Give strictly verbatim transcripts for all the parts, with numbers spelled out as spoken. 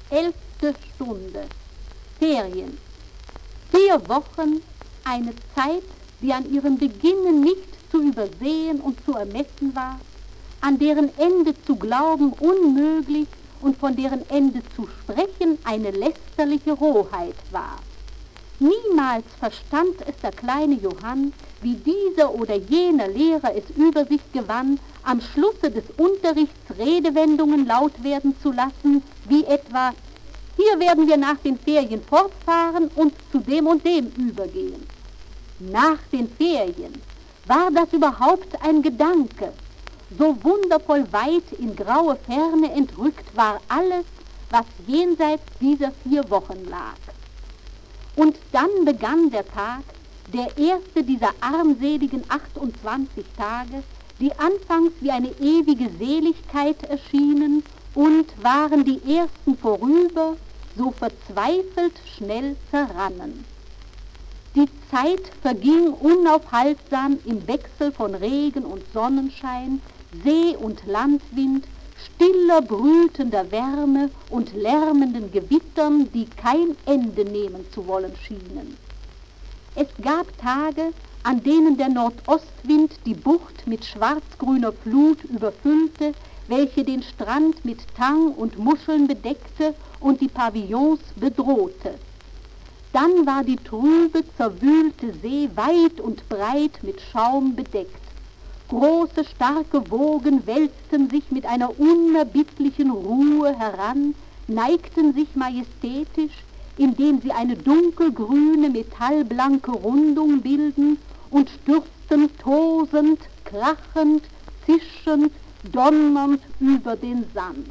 Elfte Stunde. Ferien. Vier Wochen, eine Zeit, die an ihrem Beginne nicht zu übersehen und zu ermessen war, an deren Ende zu glauben unmöglich und von deren Ende zu sprechen eine lästerliche Rohheit war. Niemals verstand es der kleine Johann, wie dieser oder jener Lehrer es über sich gewann, am Schlusse des Unterrichts Redewendungen laut werden zu lassen, wie etwa: Hier werden wir nach den Ferien fortfahren und zu dem und dem übergehen. Nach den Ferien, war das überhaupt ein Gedanke? So wundervoll weit in graue Ferne entrückt war alles, was jenseits dieser vier Wochen lag. Und dann begann der Tag, der erste dieser armseligen achtundzwanzig Tage, die anfangs wie eine ewige Seligkeit erschienen und waren die ersten vorüber, so verzweifelt schnell zerrannen. Die Zeit verging unaufhaltsam im Wechsel von Regen und Sonnenschein, See- und Landwind, stiller, brütender Wärme und lärmenden Gewittern, die kein Ende nehmen zu wollen schienen. Es gab Tage, an denen der Nordostwind die Bucht mit schwarzgrüner Flut überfüllte, welche den Strand mit Tang und Muscheln bedeckte und die Pavillons bedrohte. Dann war die trübe, zerwühlte See weit und breit mit Schaum bedeckt. Große, starke Wogen wälzten sich mit einer unerbittlichen Ruhe heran, neigten sich majestätisch, indem sie eine dunkelgrüne, metallblanke Rundung bilden, und stürzten tosend, krachend, zischend, donnernd über den Sand.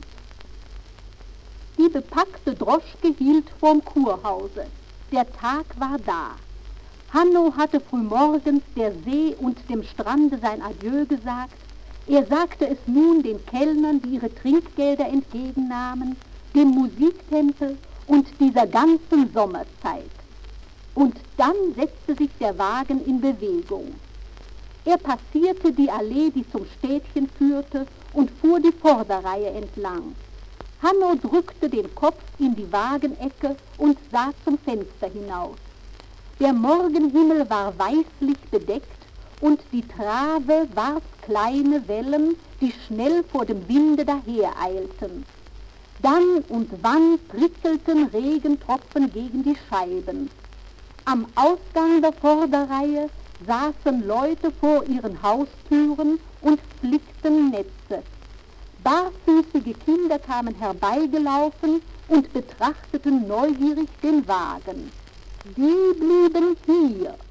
Die bepackte Droschke hielt vorm Kurhause. Der Tag war da. Hanno hatte frühmorgens der See und dem Strande sein Adieu gesagt. Er sagte es nun den Kellnern, die ihre Trinkgelder entgegennahmen, dem Musiktempel und dieser ganzen Sommerzeit. Und dann setzte sich der Wagen in Bewegung. Er passierte die Allee, die zum Städtchen führte, und fuhr die Vorderreihe entlang. Hanno drückte den Kopf in die Wagenecke und sah zum Fenster hinaus. Der Morgenhimmel war weißlich bedeckt und die Trave warf kleine Wellen, die schnell vor dem Winde dahereilten. Dann und wann prickelten Regentropfen gegen die Scheiben. Am Ausgang der Vorderreihe saßen Leute vor ihren Haustüren und flickten Netze. Barfüßige Kinder kamen herbeigelaufen und betrachteten neugierig den Wagen. Die blieben hier.